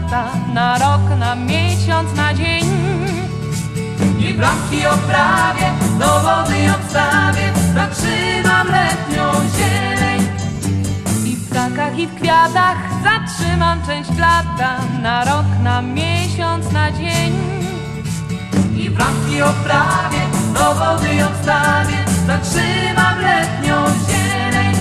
lata, na rok, na miesiąc, na dzień. I bramki oprawię, do wody odstawię, zatrzymam letnią zieleń. I w ptakach i w kwiatach zatrzymam część lata, na rok, na miesiąc, na dzień. I bramki oprawię, do wody odstawię, zatrzymam letnią zieleń.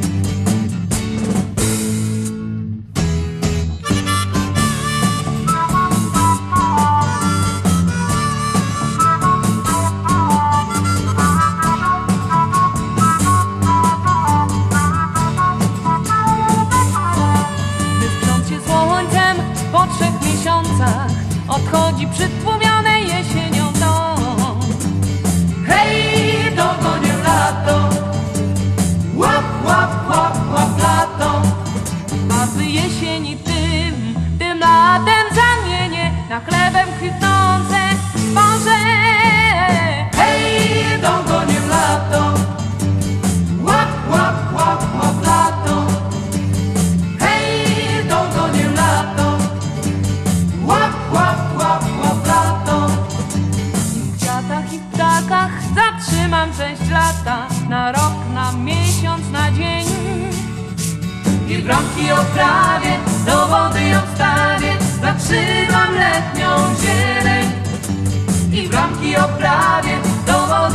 Po 3 miesiącach odchodzi przytłumione jesienią dom. Hej, dogonię lato, łap, łap, łap, łap lato. Barwy jesieni tym latem zamienię na chlebem kwitnące zboże. Hej, dogonię lato, łap, łap, łap, łap lato. Hej, dogonię lato, łap, łap, łap, łap lato. W kwiatach i w ptakach zatrzymam część lata, na rok, na miesiąc, na dzień. I bramki oprawię, do wody odstawię, zatrzymam letnią zieleń. I bramki oprawię, do wody